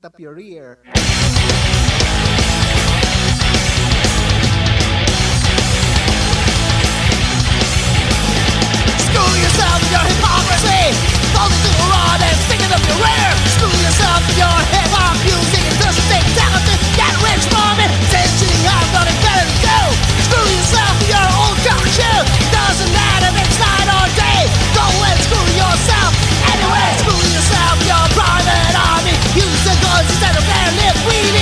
up your rear. Screw yourself with your hypocrisy, falling to the rod and sticking up your rear. Screw yourself with your hip-hop music and just take talent to get rich from it. Essentially, I've got it better to do. Screw yourself with your old culture. Doesn't matter if it's night or day. Go and screw yourself anyway. Screw yourself with your private army. Use the guns instead of their lip. We